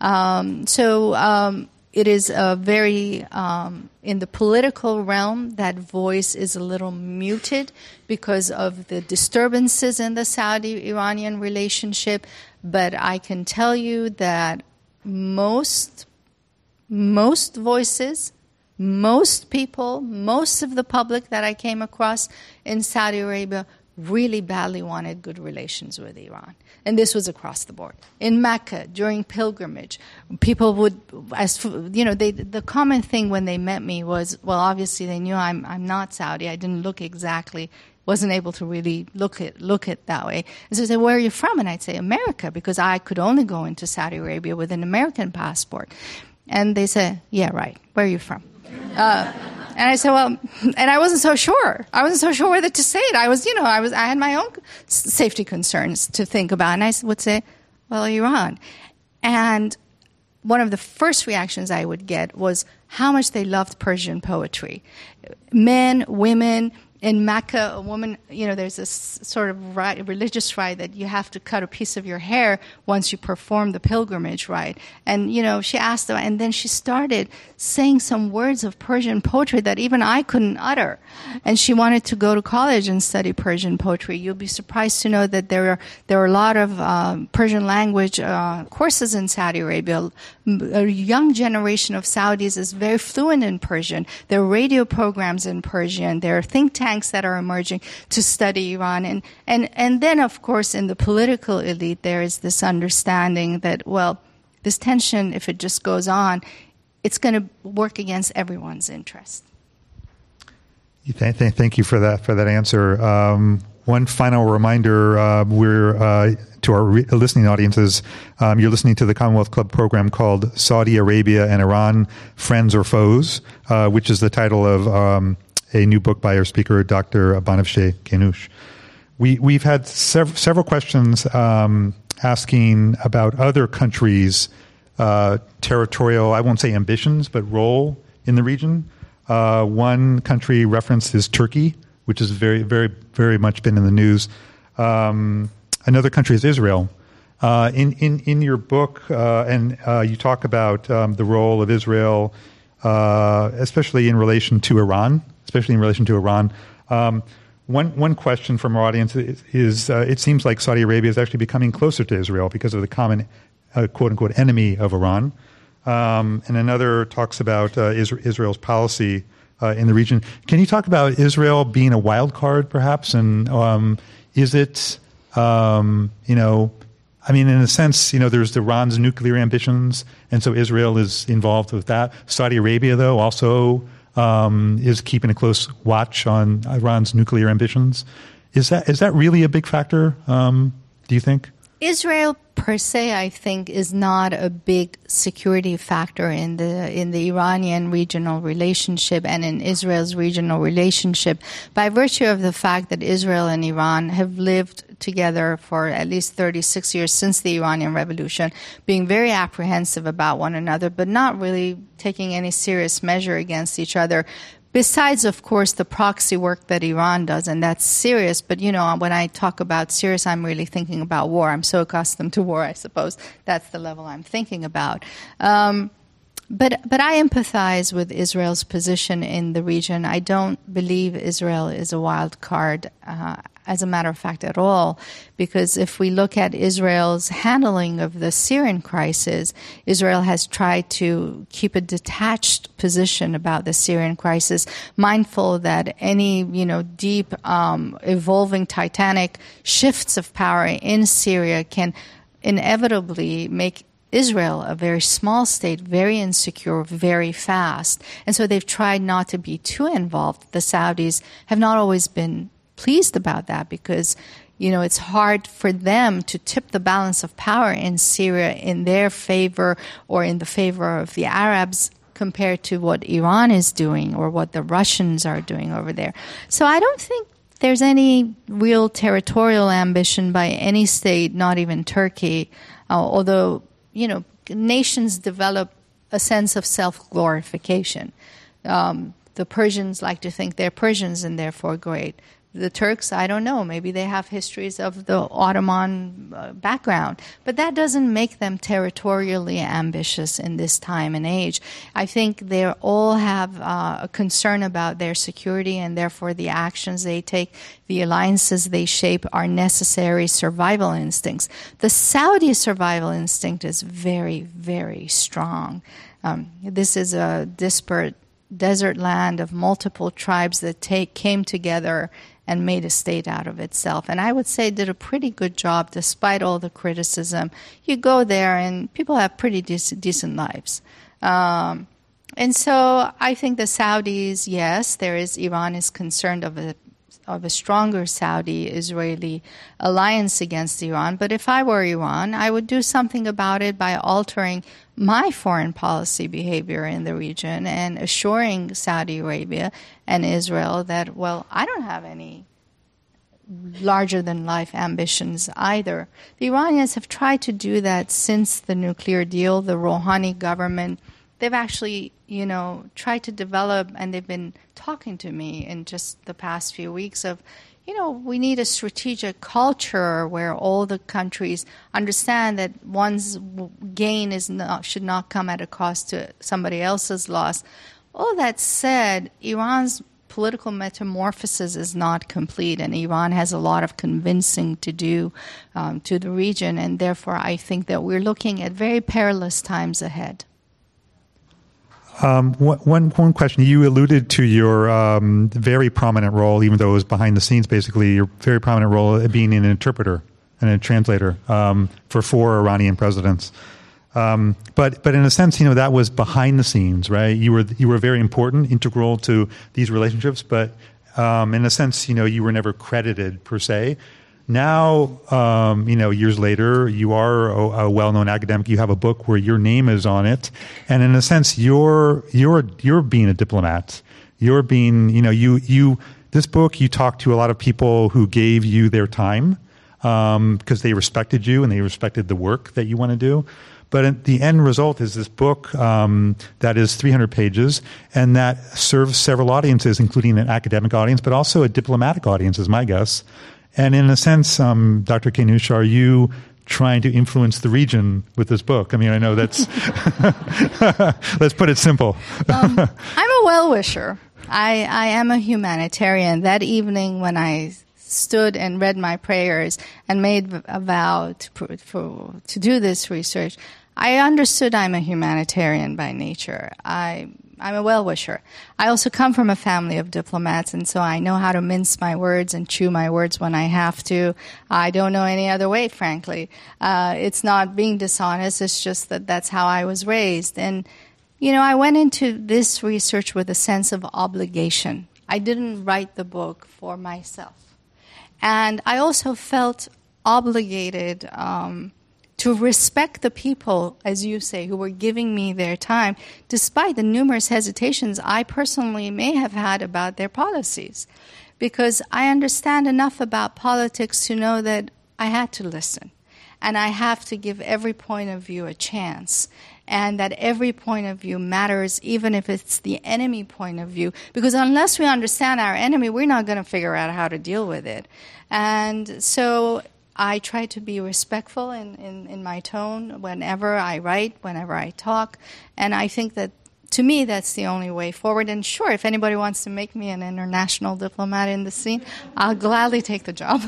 It is a very, in the political realm, that voice is a little muted because of the disturbances in the Saudi-Iranian relationship. But I can tell you that most voices, most people, most of the public that I came across in Saudi Arabia really badly wanted good relations with Iran. And this was across the board. In Mecca, during pilgrimage, people would, the common thing when they met me was, well, obviously they knew I'm not Saudi. I didn't look exactly, wasn't able to really look it that way. And so they said, where are you from? And I'd say, America, because I could only go into Saudi Arabia with an American passport. And they said, yeah, right. Where are you from? And I said, well, and I wasn't so sure. I wasn't so sure whether to say it. I had my own safety concerns to think about. And I would say, well, Iran. And one of the first reactions I would get was how much they loved Persian poetry. Men, women. In Mecca, a woman, there's this sort of religious rite that you have to cut a piece of your hair once you perform the pilgrimage rite. And, she asked them, and then she started saying some words of Persian poetry that even I couldn't utter. And she wanted to go to college and study Persian poetry. You'll be surprised to know that there are a lot of Persian language courses in Saudi Arabia. A young generation of Saudis is very fluent in Persian. There are radio programs in Persian. There are think tanks that are emerging to study Iran. And then, of course, in the political elite, there is this understanding that, well, this tension, if it just goes on, it's going to work against everyone's interest. Thank you for that answer. One final reminder, we're to our listening audiences, you're listening to the Commonwealth Club program called Saudi Arabia and Iran, Friends or Foes, which is the title of a new book by our speaker, Dr. Banafsheh Khenoush. We've had several questions asking about other countries' territorial, I won't say ambitions, but role in the region. One country referenced is Turkey, which has very, very, very much been in the news. Another country is Israel. In your book, and you talk about the role of Israel, especially in relation to Iran. One question from our audience is it seems like Saudi Arabia is actually becoming closer to Israel because of the common, quote-unquote, enemy of Iran. And another talks about Israel's policy in the region. Can you talk about Israel being a wild card, perhaps? And is it, in a sense, there's Iran's nuclear ambitions, and so Israel is involved with that. Saudi Arabia, though, also is keeping a close watch on Iran's nuclear ambitions. Is that really a big factor, do you think? Israel per se, I think, is not a big security factor in the Iranian regional relationship and in Israel's regional relationship by virtue of the fact that Israel and Iran have lived together for at least 36 years since the Iranian Revolution, being very apprehensive about one another, but not really taking any serious measure against each other. Besides, of course, the proxy work that Iran does, and that's serious. But, when I talk about serious, I'm really thinking about war. I'm so accustomed to war, I suppose. That's the level I'm thinking about. But I empathize with Israel's position in the region. I don't believe Israel is a wild card, as a matter of fact, at all, because if we look at Israel's handling of the Syrian crisis, Israel has tried to keep a detached position about the Syrian crisis, mindful that any, deep, evolving, titanic shifts of power in Syria can inevitably make Israel, a very small state, very insecure, very fast. And so they've tried not to be too involved. The Saudis have not always been pleased about that because, it's hard for them to tip the balance of power in Syria in their favor or in the favor of the Arabs compared to what Iran is doing or what the Russians are doing over there. So I don't think there's any real territorial ambition by any state, not even Turkey, although, nations develop a sense of self-glorification. The Persians like to think they're Persians and therefore great. The Turks, I don't know, maybe they have histories of the Ottoman background, but that doesn't make them territorially ambitious in this time and age. I think they all have a concern about their security, and therefore the actions they take, the alliances they shape are necessary survival instincts. The Saudi survival instinct is very, very strong. This is a disparate desert land of multiple tribes that came together and made a state out of itself. And I would say did a pretty good job despite all the criticism. You go there and people have pretty decent lives. And so I think the Saudis, yes, Iran is concerned of a stronger Saudi-Israeli alliance against Iran. But if I were Iran, I would do something about it by altering my foreign policy behavior in the region and assuring Saudi Arabia and Israel that, well, I don't have any larger-than-life ambitions either. The Iranians have tried to do that since the nuclear deal. The Rouhani government, they've actually, tried to develop, and they've been talking to me in just the past few weeks of, we need a strategic culture where all the countries understand that one's gain should not come at a cost to somebody else's loss. All that said, Iran's political metamorphosis is not complete, and Iran has a lot of convincing to do to the region, and therefore I think that we're looking at very perilous times ahead. One question. You alluded to your very prominent role, even though it was behind the scenes, basically, your very prominent role of being an interpreter and a translator for 4 Iranian presidents. But in a sense, that was behind the scenes, right? You were very important, integral to these relationships, but in a sense, you were never credited per se. Now, years later, you are a well-known academic. You have a book where your name is on it, and in a sense, you're being a diplomat. You're being, this book, you talk to a lot of people who gave you their time because they respected you and they respected the work that you want to do. But the end result is this book that is 300 pages and that serves several audiences, including an academic audience, but also a diplomatic audience, is my guess. And in a sense, Dr. Keynoush, are you trying to influence the region with this book? I mean, I know that's, let's put it simple. I'm a well-wisher. I am a humanitarian. That evening when I stood and read my prayers and made a vow to do this research, I understood I'm a humanitarian by nature. I'm a well-wisher. I also come from a family of diplomats, and so I know how to mince my words and chew my words when I have to. I don't know any other way, frankly. It's not being dishonest. It's just that that's how I was raised. And, I went into this research with a sense of obligation. I didn't write the book for myself. And I also felt obligated to respect the people, as you say, who were giving me their time, despite the numerous hesitations I personally may have had about their policies. Because I understand enough about politics to know that I had to listen. And I have to give every point of view a chance. And that every point of view matters, even if it's the enemy point of view. Because unless we understand our enemy, we're not going to figure out how to deal with it. And so I try to be respectful in my tone whenever I write, whenever I talk. And I think that, to me, that's the only way forward. And sure, if anybody wants to make me an international diplomat in the scene, I'll gladly take the job.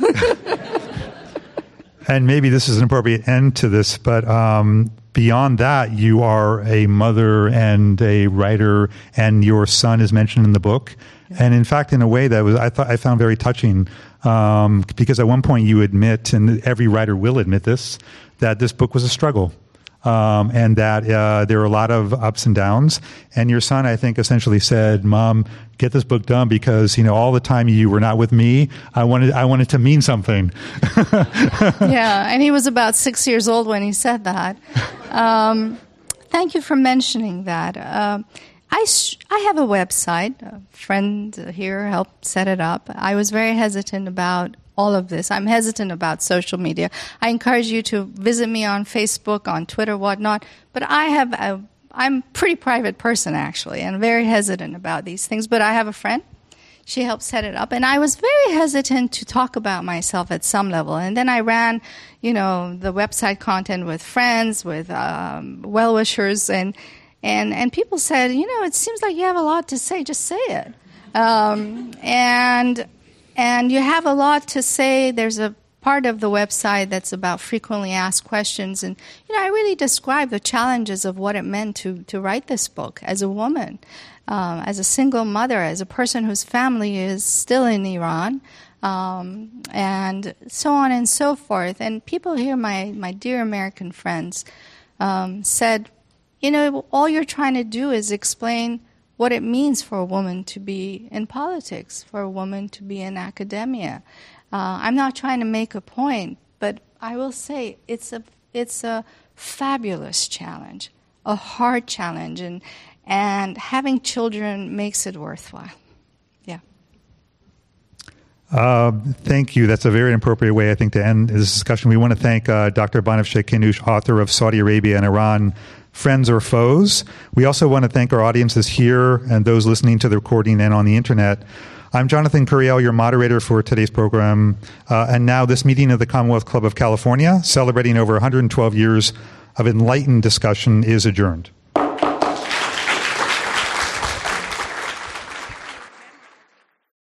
And maybe this is an appropriate end to this, but beyond that, you are a mother and a writer, and your son is mentioned in the book. Yeah. And in fact, in a way that I found very touching, because at one point you admit, and every writer will admit this, that this book was a struggle. And that there are a lot of ups and downs. And your son, I think, essentially said, "Mom, get this book done because all the time you were not with me, I wanted to mean something." Yeah, and he was about 6 years old when he said that. Thank you for mentioning that. I have a website. A friend here helped set it up. I was very hesitant about all of this. I'm hesitant about social media. I encourage you to visit me on Facebook, on Twitter, whatnot. But I'm a pretty private person, actually, and very hesitant about these things. But I have a friend. She helped set it up. And I was very hesitant to talk about myself at some level. And then I ran, the website content with friends, with well-wishers, and people said, it seems like you have a lot to say. Just say it. And you have a lot to say. There's a part of the website that's about frequently asked questions. And, I really describe the challenges of what it meant to write this book as a woman, as a single mother, as a person whose family is still in Iran, and so on and so forth. And people here, my dear American friends, said, all you're trying to do is explain what it means for a woman to be in politics, for a woman to be in academia. I'm not trying to make a point, but I will say it's a fabulous challenge, a hard challenge, and having children makes it worthwhile. Yeah. Thank you. That's a very appropriate way, I think, to end this discussion. We want to thank Dr. Banafsheh Khinoush, author of Saudi Arabia and Iran, Friends or Foes. We also want to thank our audiences here and those listening to the recording and on the internet. I'm Jonathan Curiel, your moderator for today's program. And now this meeting of the Commonwealth Club of California, celebrating over 112 years of enlightened discussion, is adjourned.